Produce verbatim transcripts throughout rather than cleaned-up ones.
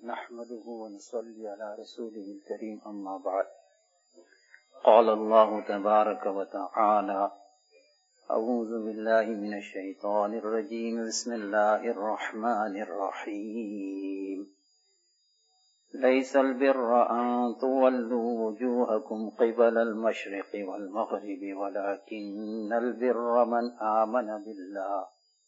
نحمده ونصلي على رسوله الكريم أما بعد. قال الله تبارك وتعالى: أعوذ بالله من الشيطان الرجيم. بسم الله الرحمن الرحيم. ليس البر أن تولوا وجوهكم قبل المشرق والمغرب ولكن البر من آمن بالله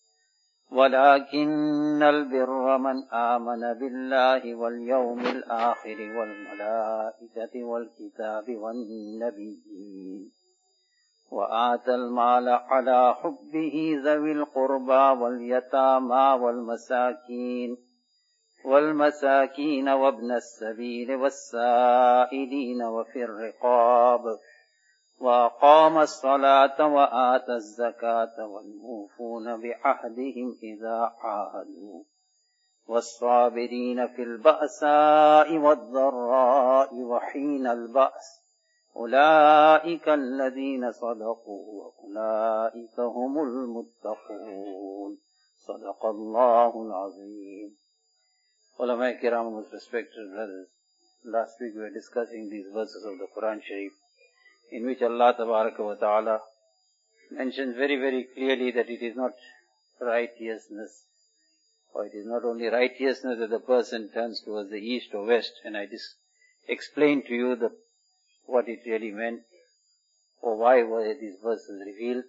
ولكن البر من آمن بالله واليوم الآخر والملائكة والكتاب والنبيين وآتى المال على حبه ذوي القربى واليتامى والمساكين والمساكين وابن السبيل والسائلين وفي الرقاب وأقام الصلاة وآتى الزكاة والموفون بعهدهم إذا عاهدوا والصابرين في البأساء والضراء وحين البأس أولئك الذين صدقوا وأولئك هم المتقون. صدق الله العظيم. Ulama Kiram, most respected brothers, last week we were discussing these verses of the Quran Sharif, in which Allah Tabaraka wa Ta'ala mentions very very clearly that it is not righteousness, or it is not only righteousness that the person turns towards the east or west, and I just explained to you the, what it really meant, or why were these verses revealed.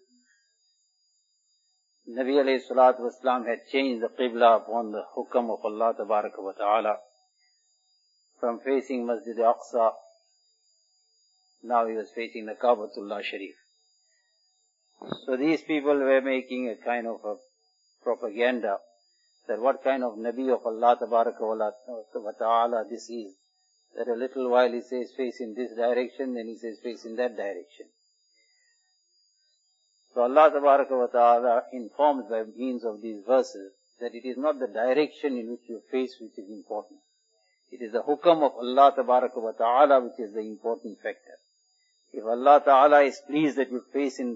Nabi alayhi salatu wasalam had changed the Qibla upon the hukam of Allah Tabaraka wa Ta'ala from facing Masjid Aqsa. Now he was facing the Kaabatullah Sharif. So these people were making a kind of a propaganda that what kind of Nabi of Allah Tabaraka wa Ta'ala this is. That a little while he says face in this direction, then he says face in that direction. So Allah Tabaraka wa Ta'ala informs by means of these verses that it is not the direction in which you face which is important. It is the hukam of Allah Tabaraka wa Ta'ala which is the important factor. If Allah Ta'ala is pleased that you face in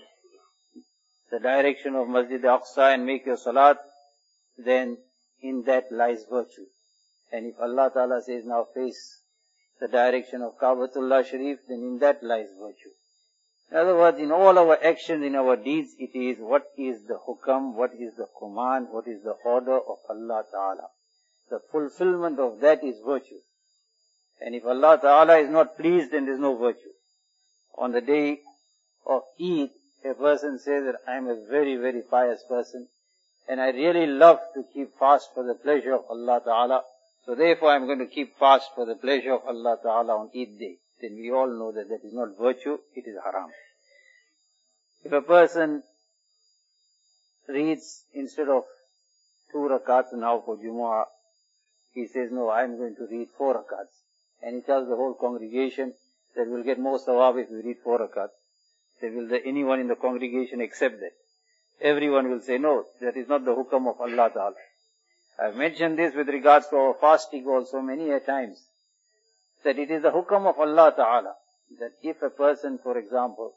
the direction of Masjid Aqsa and make your salat, then in that lies virtue. And if Allah Ta'ala says now face the direction of Kaabatullah Sharif, then in that lies virtue. In other words, in all our actions, in our deeds, it is what is the hukam, what is the command, what is the order of Allah Ta'ala. The fulfillment of that is virtue. And if Allah Ta'ala is not pleased, then there is no virtue. On the day of Eid, a person says that I am a very, very pious person and I really love to keep fast for the pleasure of Allah Ta'ala. So therefore I am going to keep fast for the pleasure of Allah Ta'ala on Eid day. Then we all know that that is not virtue, it is haram. If a person reads instead of two rakats now for Jumu'ah, he says, no, I am going to read four rakats. And he tells the whole congregation that we'll get more sawab if we read four rakats. Then will the, anyone in the congregation accept that? Everyone will say, no, that is not the hukam of Allah Ta'ala. I have mentioned this with regards to our fasting also many a times, that it is the hukam of Allah Ta'ala, that if a person, for example,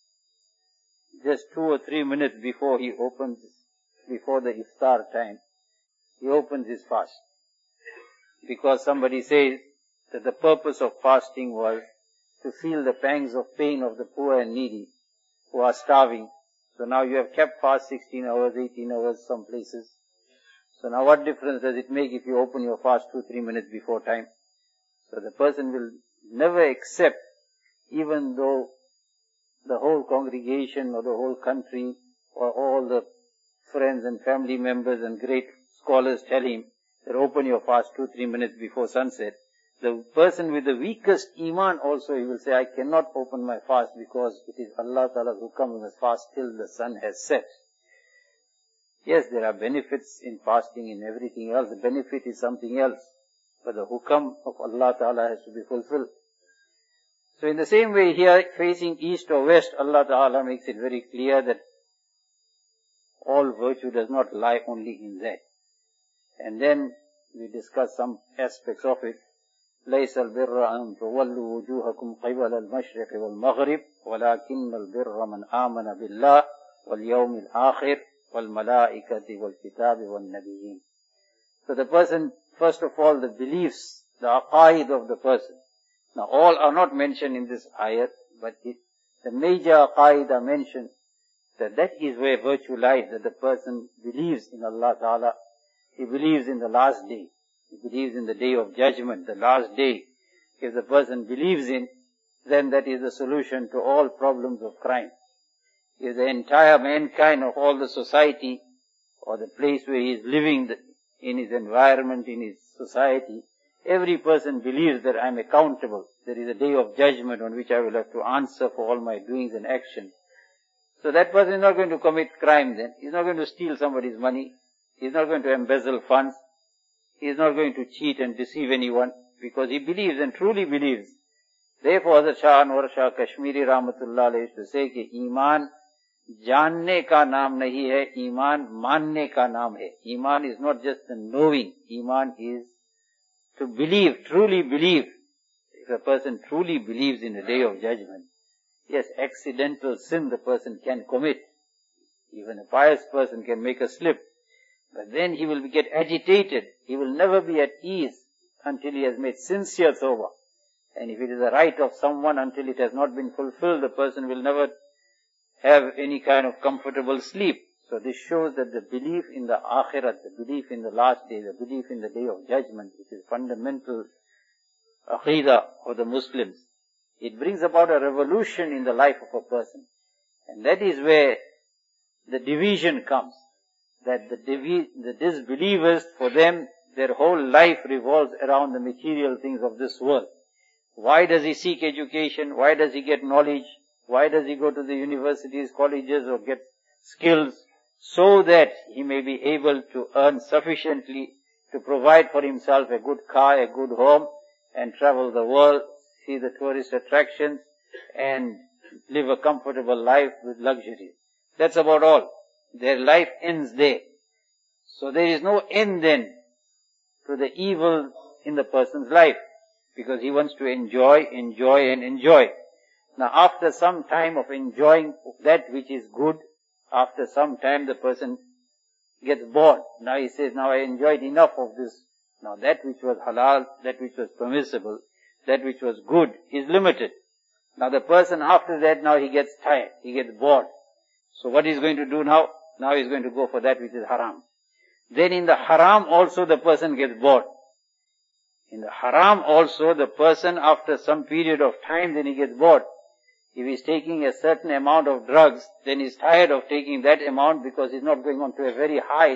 just two or three minutes before he opens, before the iftar time, he opens his fast. Because somebody says that the purpose of fasting was to feel the pangs of pain of the poor and needy who are starving. So now you have kept fast sixteen hours, eighteen hours some places. So now what difference does it make if you open your fast two, three minutes before time? So the person will never accept, even though the whole congregation or the whole country or all the friends and family members and great scholars tell him that open your fast two, three minutes before sunset. The person with the weakest iman also, he will say, I cannot open my fast because it is Allah Ta'ala's hukam, we must fast till the sun has set. Yes, there are benefits in fasting and everything else. The benefit is something else. But the hukam of Allah Ta'ala has to be fulfilled. So in the same way here, facing east or west, Allah Ta'ala makes it very clear that all virtue does not lie only in that. And then we discuss some aspects of it. ليس البر أن تولوا وجوهكم قبل المشرق والمغرب ولكن البر من آمن بالله واليوم الآخر والملائكة والكتاب والنبيين. So the person first of all the beliefs, the aqaid of the person. Now all are not mentioned in this ayat, but it, the major aqaid are mentioned, that that is where virtue lies, that the person believes in Allah Ta'ala, he believes in the last day, he believes in the day of judgment, the last day. If the person believes in, then that is the solution to all problems of crime. If the entire mankind of all the society, or the place where he is living, in his environment, in his society, every person believes that I am accountable. There is a day of judgment on which I will have to answer for all my doings and actions. So that person is not going to commit crime then. He is not going to steal somebody's money. He is not going to embezzle funds. He is not going to cheat and deceive anyone, because he believes and truly believes. Therefore, Hazrat Shah Anwar Shah Kashmiri Rahmatullah Alayhi used to say that Iman जानने का नाम नहीं है, ईमान मानने का नाम है. Iman is not just the knowing. Iman is to believe, truly believe. If a person truly believes in the day of judgment, yes, accidental sin the person can commit. Even a pious person can make a slip. But then he will get agitated. He will never be at ease until he has made sincere tawbah. And if it is a right of someone, until it has not been fulfilled, the person will never have any kind of comfortable sleep. So this shows that the belief in the akhirat, the belief in the last day, the belief in the day of judgment, which is fundamental aqidah of the Muslims, it brings about a revolution in the life of a person. And that is where the division comes. That the, divi- the disbelievers, for them, their whole life revolves around the material things of this world. Why does he seek education? Why does he get knowledge? Why does he go to the universities, colleges, or get skills? So that he may be able to earn sufficiently to provide for himself a good car, a good home, and travel the world, see the tourist attractions, and live a comfortable life with luxury. That's about all. Their life ends there. So there is no end then to the evil in the person's life, because he wants to enjoy, enjoy, and enjoy. Now after some time of enjoying that which is good, after some time the person gets bored. Now he says, now I enjoyed enough of this. Now that which was halal, that which was permissible, that which was good is limited. Now the person after that, now he gets tired, he gets bored. So what he's going to do now? Now he's going to go for that which is haram. Then in the haram also the person gets bored. In the haram also the person after some period of time, then he gets bored. If he's taking a certain amount of drugs, then he's tired of taking that amount because he's not going on to a very high.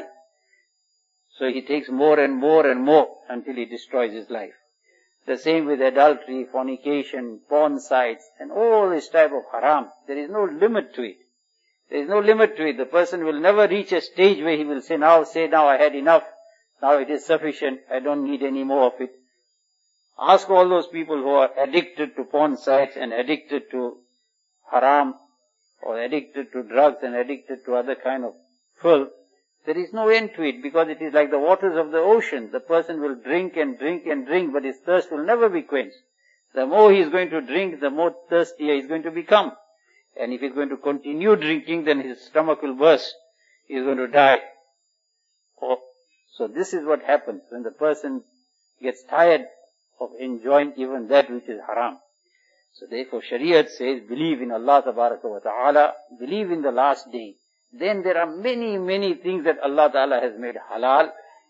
So he takes more and more and more until he destroys his life. The same with adultery, fornication, porn sites, and all this type of haram. There is no limit to it. There is no limit to it. The person will never reach a stage where he will say, now, say, now I had enough. Now it is sufficient. I don't need any more of it. Ask all those people who are addicted to porn sites and addicted to haram, or addicted to drugs and addicted to other kind of filth. There is no end to it, because it is like the waters of the ocean. The person will drink and drink and drink, but his thirst will never be quenched. The more he is going to drink, the more thirstier he is going to become. And if he is going to continue drinking, then his stomach will burst. He is going to die. Oh. So this is what happens when the person gets tired of enjoying even that which is haram. So therefore Shariat says, believe in Allah Tabaraka wa Ta'ala, believe in the last day. Then there are many, many things that Allah Ta'ala has made halal.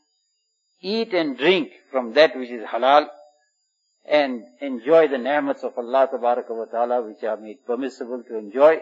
Eat and drink from that which is halal, and enjoy the ni'mats of Allah Tabaraka wa Ta'ala which are made permissible to enjoy.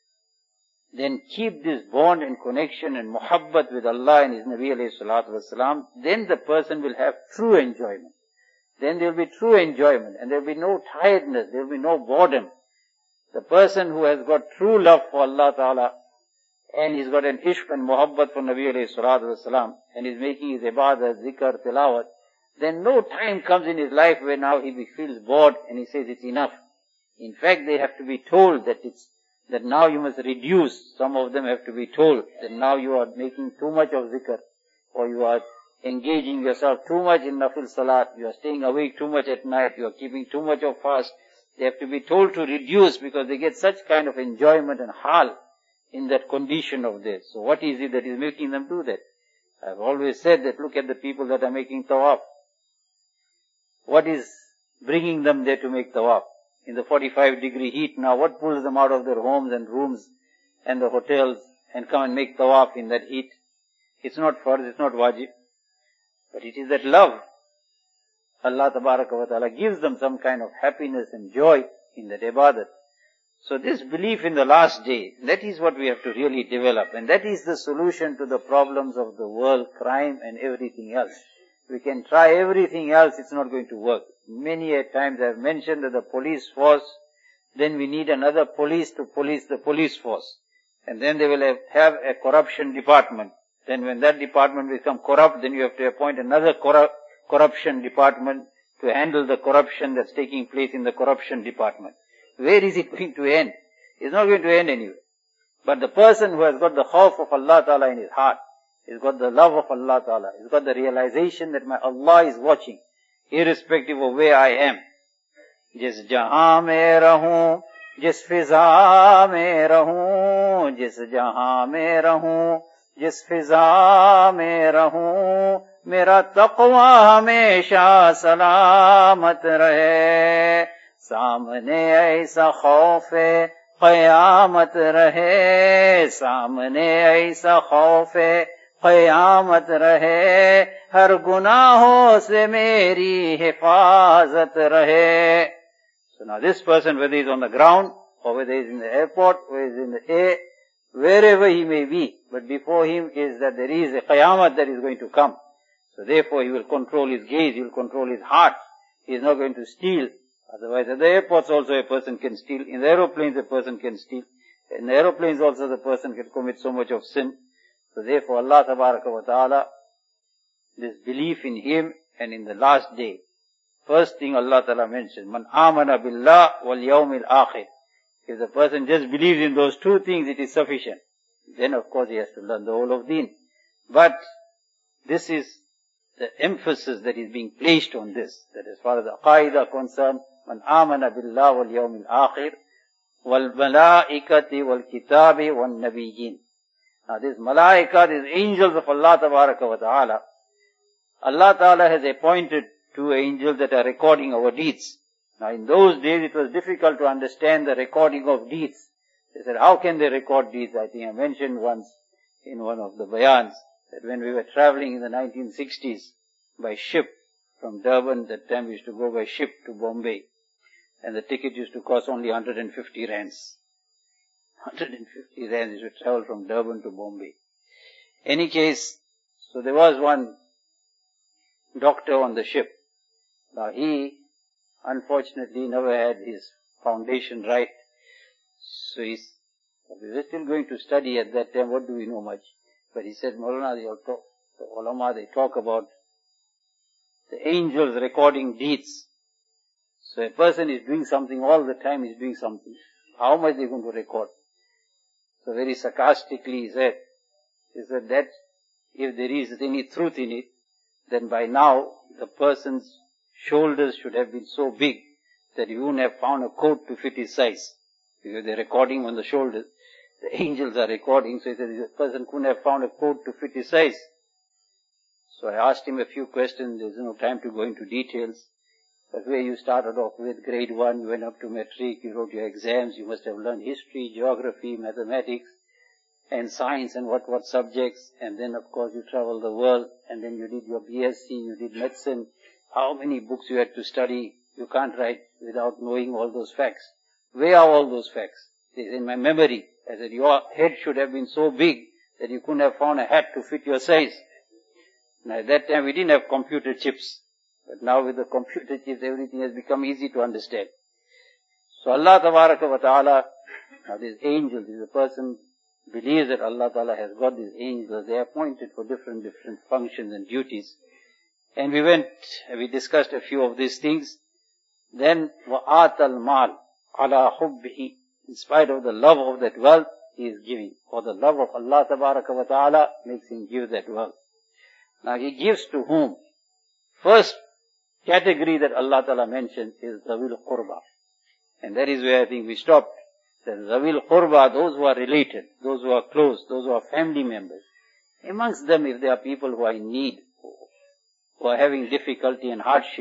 Then keep this bond and connection and muhabbat with Allah and His Nabi alayhi salatu wasalam. Then the person will have true enjoyment. Then there will be true enjoyment, and there will be no tiredness, there will be no boredom. The person who has got true love for Allah Ta'ala, and he's got an ishq and muhabbat for Nabi alayhi salatu wasalam, and he's making his ibadah, zikr, tilawat, then no time comes in his life where now he feels bored and he says it's enough. In fact, they have to be told that it's, that now you must reduce. Some of them have to be told that now you are making too much of zikr, or you are engaging yourself too much in nafil salat, you are staying awake too much at night, you are keeping too much of fast. They have to be told to reduce, because they get such kind of enjoyment and hal in that condition of this. So what is it that is making them do that? I've always said that look at the people that are making tawaf. what is bringing them there to make tawaf? In the forty-five degree heat now, what pulls them out of their homes and rooms and the hotels and come and make tawaf in that heat? It's not farz, it's not wajib. But it is that love. Allah Tabaraka wa Ta'ala gives them some kind of happiness and joy in that ibadat. So this belief in the last day, that is what we have to really develop. And that is the solution to the problems of the world, crime and everything else. We can try everything else, it's not going to work. Many a times I have mentioned that the police force, then we need another police to police the police force. And then they will have, have a corruption department. Then when that department becomes corrupt, then you have to appoint another corrupt corruption department to handle the corruption that's taking place in the corruption department. Where is it going to end? It's not going to end anywhere. But the person who has got the khawf of Allah Ta'ala in his heart, he's got the love of Allah Ta'ala, he's got the realization that my Allah is watching, irrespective of where I am. Jis jahan mein rahun, jis fiza mein rahun, jis jahan mein rahun, jis fiza mein rahun, मेरा तक़वा हमेशा सलामत रहे, सामने ऐसा खौफ़े क़यामत रहे, सामने ऐसा खौफ़े क़यामत रहे, हर गुनाहों से मेरी हिफाजत रहे. So now this person, whether he is on the ground or whether he is in the airport, or he is in the air, wherever he may be, but before him is that there is a qiyamah that is going to come. So therefore he will control his gaze, he will control his heart. He is not going to steal. Otherwise at the airports also a person can steal. In the aeroplanes a person can steal. In the aeroplanes also the person can commit so much of sin. So therefore Allah Tabaraka wa Ta'ala, this belief in Him and in the last day. First thing Allah Ta'ala mentioned, Man amana billah wal yawmil akhir. If the person just believes in those two things, it is sufficient. Then of course he has to learn the whole of deen. But this is the emphasis that is being placed on this, that as far as the aqaid are concerned, man amana billah wal yawmil akhir, wal malaikati wal kitabi wal nabiyyin. Now this malaika, these angels of Allah Tabaraka wa Ta'ala, Allah Ta'ala has appointed two angels that are recording our deeds. Now in those days it was difficult to understand the recording of deeds. They said, how can they record deeds? I think I mentioned once in one of the bayans, that when we were traveling in the nineteen sixties by ship from Durban, that time we used to go by ship to Bombay, and the ticket used to cost only one hundred fifty rands. one hundred fifty rands to travel from Durban to Bombay. Any case, so there was one doctor on the ship. Now he, unfortunately, never had his foundation right. So he's, we were still going to study at that time, what do we know much? But he said, Maulana, they all talk, the ulama, they talk about the angels recording deeds. So a person is doing something all the time, he's doing something. How much they going to record? So very sarcastically he said, he said that if there is any truth in it, then by now the person's shoulders should have been so big that you wouldn't have found a coat to fit his size. Because they're recording on the shoulders. The angels are recording, so he said, this person couldn't have found a coat to fit his size. So I asked him a few questions, there's no time to go into details. But where you started off with grade one, you went up to matric, you wrote your exams, you must have learned history, geography, mathematics, and science and what what subjects, and then of course you traveled the world, and then you did your B S c, you did medicine. How many books you had to study? You can't write without knowing all those facts. Where are all those facts? It is in my memory. I said, your head should have been so big that you couldn't have found a hat to fit your size. Now at that time we didn't have computer chips. But now with the computer chips everything has become easy to understand. So Allah Tabaraka wa Ta'ala, now these angels, if a person believes that Allah Ta'ala has got these angels, they are appointed for different, different functions and duties. And we went, we discussed a few of these things. Then, وَآتَ الْمَالِ عَلَى حُبِّهِ. In spite of the love of that wealth, he is giving. For the love of Allah Tabaraka wa Ta'ala makes him give that wealth. Now he gives to whom? First category that Allah Ta'ala mentions is Zawil Qurba. And that is where I think we stopped. That Zawil Qurba, those who are related, those who are close, those who are family members. Amongst them, if there are people who are in need, who are having difficulty and hardship,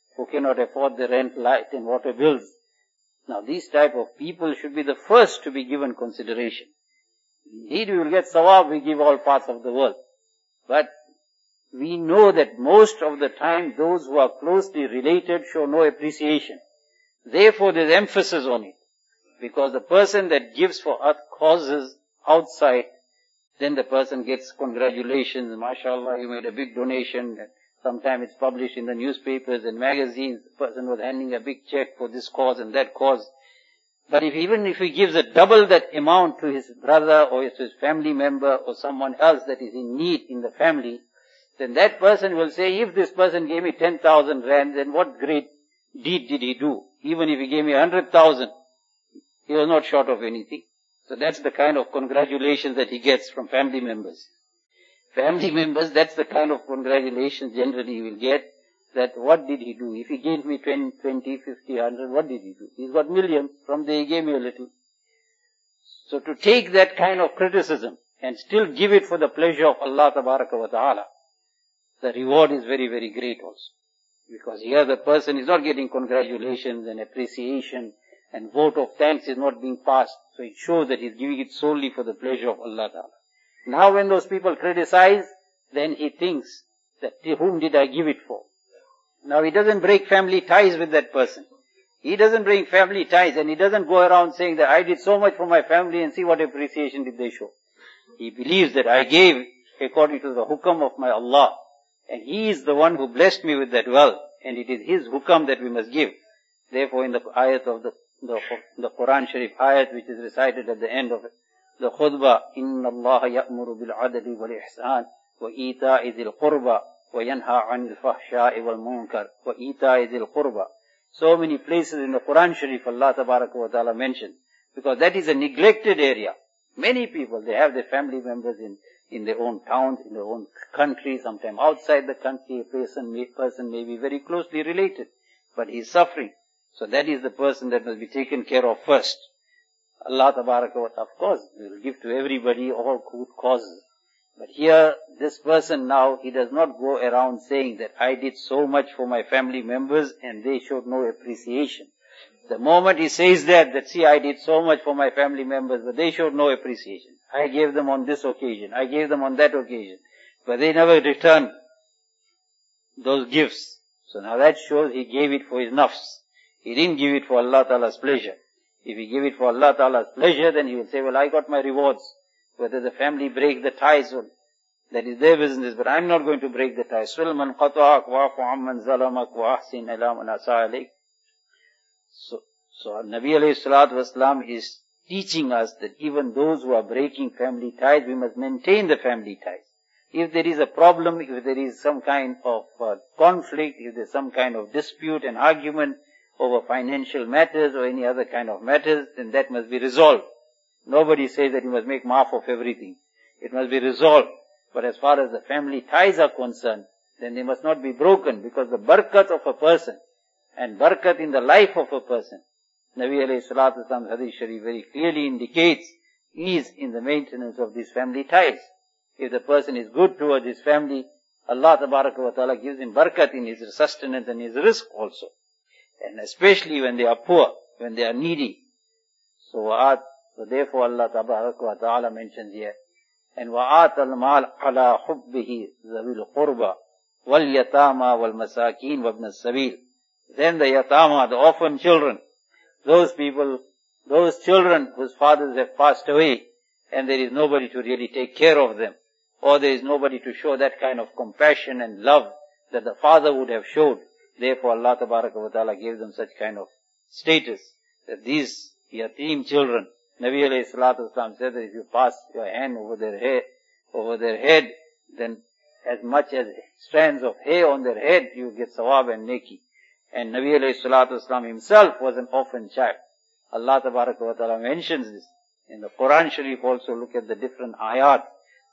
who cannot afford the rent, light and water bills. Now these type of people should be the first to be given consideration. Indeed, we will get sawab, we give all parts of the world. But we know that most of the time those who are closely related show no appreciation. Therefore there is emphasis on it. Because the person that gives for other causes outside, then the person gets congratulations, mashallah, you made a big donation. Sometimes it's published in the newspapers and magazines, the person was handing a big check for this cause and that cause. But if even if he gives a double that amount to his brother or to his family member or someone else that is in need in the family, then that person will say, if this person gave me ten thousand rand, then what great deed did he do? Even if he gave me one hundred thousand, he was not short of anything. So that's the kind of congratulations that he gets from family members. Family members, that's the kind of congratulations generally he will get, that what did he do? If he gave me twenty, fifty, one hundred, what did he do? He's got millions, from there he gave me a little. So to take that kind of criticism and still give it for the pleasure of Allah Tabaraka wa Ta'ala, the reward is very, very great also. Because here the person is not getting congratulations and appreciation and vote of thanks is not being passed. So it shows that he's giving it solely for the pleasure of Allah Ta'ala. Now when those people criticize, then he thinks that whom did I give it for? Now he doesn't break family ties with that person. He doesn't bring family ties and he doesn't go around saying that I did so much for my family and see what appreciation did they show. He believes that I gave according to the hukam of my Allah. And he is the one who blessed me with that wealth. And it is his hukam that we must give. Therefore in the ayat of the, the, the Quran Sharif ayat which is recited at the end of it, the khutbah, Inna Allah ya'muru bil adli wal ihsan wa ita'i dhil qurba wa yanha 'anil fahsha'i wal munkar wa ita'i dhil qurba. So many places in the Quran Sharif Allah Tabaraka wa Ta'ala mentioned. Because that is a neglected area. Many people, they have their family members in, in their own towns, in their own country, sometimes outside the country. A person may, person may be very closely related, but he is suffering. So that is the person that must be taken care of first. Allah Tabaraka wa Ta'ala, of course, will give to everybody all good causes. But here, this person now, he does not go around saying that I did so much for my family members and they showed no appreciation. The moment he says that, that see, I did so much for my family members, but they showed no appreciation. I gave them on this occasion, I gave them on that occasion, but they never returned those gifts. So now that shows he gave it for his nafs. He didn't give it for Allah Ta'ala's pleasure. If he gave it for Allah Ta'ala's pleasure, then he will say, well, I got my rewards. Whether the family break the ties, or that is their business, but I'm not going to break the ties. Sulman qata'ak wa'fu amman zalamak wa ahsin ila man asa alayk. So, so Nabi alayhi salatu wasalam is teaching us that even those who are breaking family ties, we must maintain the family ties. If there is a problem, if there is some kind of uh, conflict, if there is some kind of dispute and argument over financial matters or any other kind of matters, then that must be resolved. Nobody says that you must make maaf of everything. It must be resolved. But as far as the family ties are concerned, then they must not be broken, because the barakat of a person and barakat in the life of a person, Nabi alayhi salatu wasalam's hadith sharif very clearly indicates, is in the maintenance of these family ties. If the person is good towards his family, Allah Tabaraka wa Ta'ala gives him barakat in his sustenance and his rizq also. And especially when they are poor, when they are needy. So wa'at, so therefore Allah Tabaraka wa Ta'ala mentions here, and wa'at al-mal ala hubbihi zawil qurba wal yatama wal masakin wa ibn as-sabil. Then the yatama, the orphan children, those people, those children whose fathers have passed away, and there is nobody to really take care of them, or there is nobody to show that kind of compassion and love that the father would have showed. Therefore Allah Tabaraka wa Ta'ala gave them such kind of status, that these yatim children, Nabi alayhi salatu wasalam said that if you pass your hand over their head, over their head, then as much as strands of hair on their head, you get sawab and neki. And Nabi alayhi salatu wasalam himself was an orphan child. Allah Tabaraka wa Ta'ala mentions this. In the Quran Sharif also, look at the different ayat.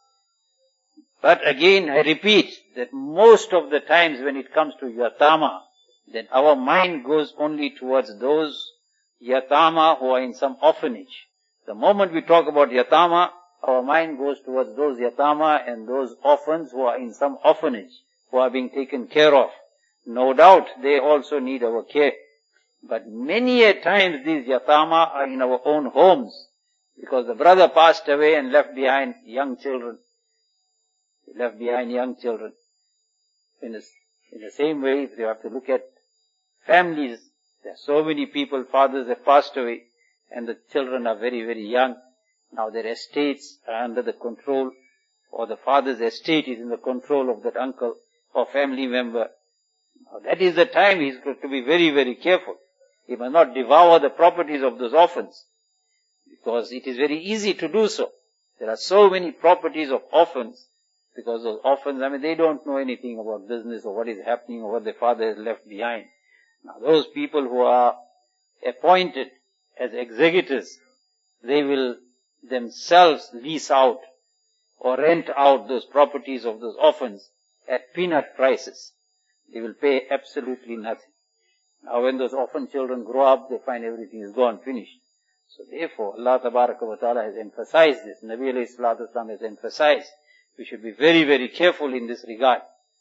But again, I repeat that most of the times when it comes to yatama, then our mind goes only towards those yatama who are in some orphanage. The moment we talk about yatama, our mind goes towards those yatama and those orphans who are in some orphanage, who are being taken care of. No doubt they also need our care. But many a times these yatama are in our own homes, because the brother passed away and left behind young children. He left behind young children. In the, in the same way, if you have to look at families, there are so many people, fathers have passed away, and the children are very, very young. Now their estates are under the control, or the father's estate is in the control of that uncle or family member. Now that is the time he's got to be very, very careful. He must not devour the properties of those orphans, because it is very easy to do so. There are so many properties of orphans, because those orphans, I mean, they don't know anything about business or what is happening or what their father has left behind. Now those people who are appointed as executors, they will themselves lease out or rent out those properties of those orphans at peanut prices. They will pay absolutely nothing. Now when those orphan children grow up, they find everything is gone, finished. So therefore, Allah Tabaraka wa Ta'ala has emphasized this. Nabi alayhi salatu wasalam has emphasized. We should be very, very careful in this regard.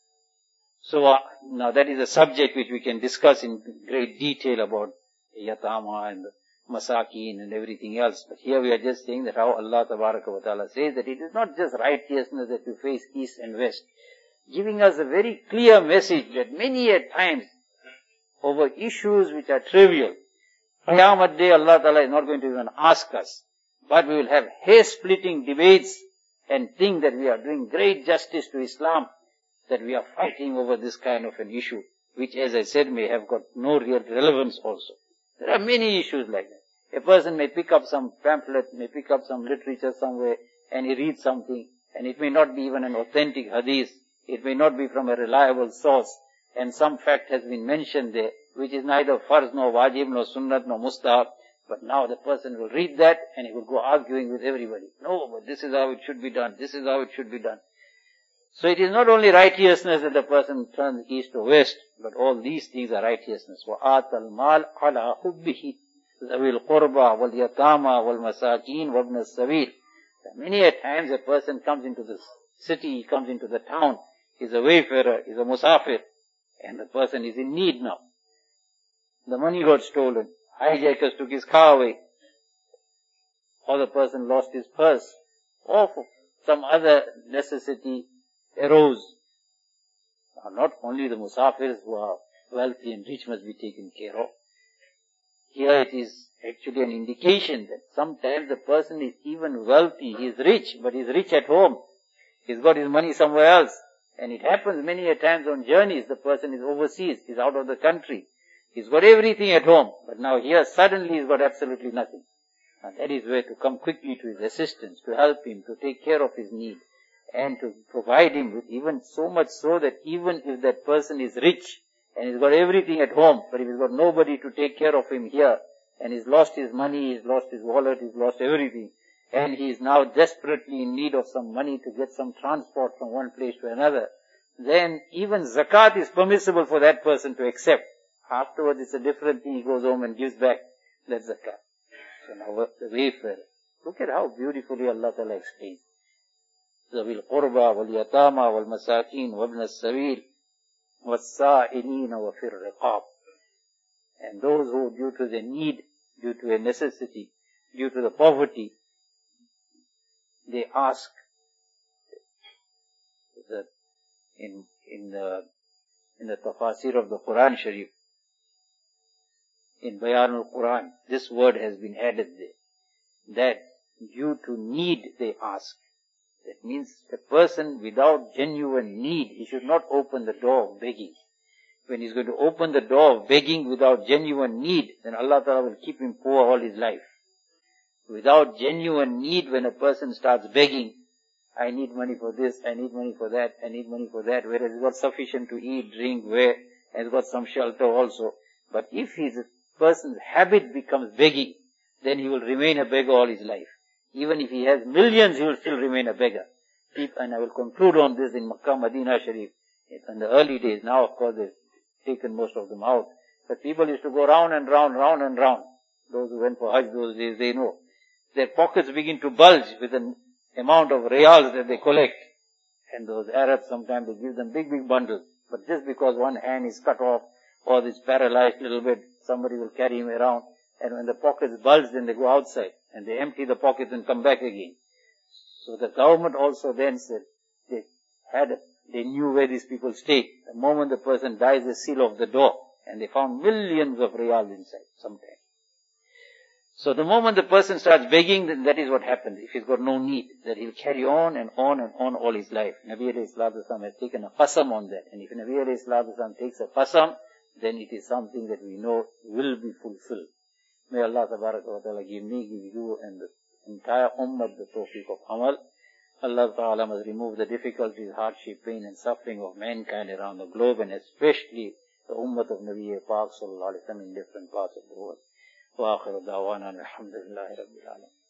So uh, now that is a subject which we can discuss in great detail about yatama and masakin and everything else. But here we are just saying that how Allah Tabaraka wa Ta'ala says that it is not just righteousness that you face east and west, giving us a very clear message that many a times over issues which are trivial, Qiyamah day Allah Ta'ala is not going to even ask us, but we will have hair-splitting debates and think that we are doing great justice to Islam, that we are fighting over this kind of an issue, which as I said may have got no real relevance also. There are many issues like that. A person may pick up some pamphlet, may pick up some literature somewhere, and he reads something, and it may not be even an authentic hadith, it may not be from a reliable source, and some fact has been mentioned there, which is neither farz, nor wajib, nor sunnat, nor mustahab. But now the person will read that, and he will go arguing with everybody. No, but this is how it should be done, this is how it should be done. So it is not only righteousness that the person turns east or west, but all these things are righteousness. وَآتَ الْمَالَ عَلَىٰ حُبِّهِ ذَوِي الْقُرْبَى وَالْيَتَامَى وَالْمَسَاكِينَ وَابْنَ السَّبِيلِ. Many a times a person comes into the city, he comes into the town, he's a wayfarer, he's a musafir, and the person is in need now. The money got stolen, hijackers took his car away, or the person lost his purse, or for some other necessity arose. Now not only the musafirs who are wealthy and rich must be taken care of. Here it is actually an indication that sometimes the person is even wealthy, he is rich, but he is rich at home. He's got his money somewhere else. And it happens many a times on journeys, the person is overseas, he's out of the country. He's got everything at home, but now here suddenly he's got absolutely nothing. And that is where to come quickly to his assistance, to help him, to take care of his need, and to provide him with even so much so that even if that person is rich, and he's got everything at home, but if he's got nobody to take care of him here, and he's lost his money, he's lost his wallet, he's lost everything, and he is now desperately in need of some money to get some transport from one place to another, then even zakat is permissible for that person to accept. Afterwards it's a different thing, he goes home and gives back that zakat. So now the wayfarer, look at how beautifully Allah Ta'ala explains. ذَوِي الْقُرْبَى وَالْيَتَامَى وَالْمَسَاكِينَ وَابْنَ السَّبِيلِ وَالسَّائِلِينَ وَفِي الرِّقَابِ. And those who, due to the need, due to a necessity, due to the poverty, they ask that in in the in the tafasir of the Quran Sharif, in Bayan al-Quran, this word has been added there, that due to need they ask. That means the person without genuine need, he should not open the door of begging. When he's going to open the door of begging without genuine need, then Allah Ta'ala will keep him poor all his life. Without genuine need, when a person starts begging, I need money for this, I need money for that, I need money for that, whereas he's got sufficient to eat, drink, wear, and he's got some shelter also. But if his person's habit becomes begging, then he will remain a beggar all his life. Even if he has millions, he will still remain a beggar. And I will conclude on this in Makkah, Medina Sharif. In the early days, now of course they've taken most of them out. But people used to go round and round, round and round. Those who went for Hajj those days, they know. Their pockets begin to bulge with an amount of riyals that they collect. And those Arabs, sometimes they give them big, big bundles. But just because one hand is cut off or is paralyzed a little bit, somebody will carry him around. And when the pockets bulge, then they go outside and they empty the pockets and come back again. So the government also then said they had, they knew where these people stay. The moment the person dies, they seal off the door, and they found millions of riyals inside sometimes. So the moment the person starts begging, then that is what happens. If he's got no need, that he'll carry on and on and on all his life. Nabi alayhi salatu wasalam has taken a qasam on that. And if Nabi alayhi salatu wasalam takes a qasam, then it is something that we know will be fulfilled. May Allah tabaraka wa ta'ala give me, give you and the entire ummah the tawfiq of amal. Allah ta'ala must remove the difficulties, hardship, pain and suffering of mankind around the globe, and especially the ummah of Nabi Pak sallallahu alayhi wa sallam in different parts of the world. وآخر دعوانا الحمد لله رب العالمين.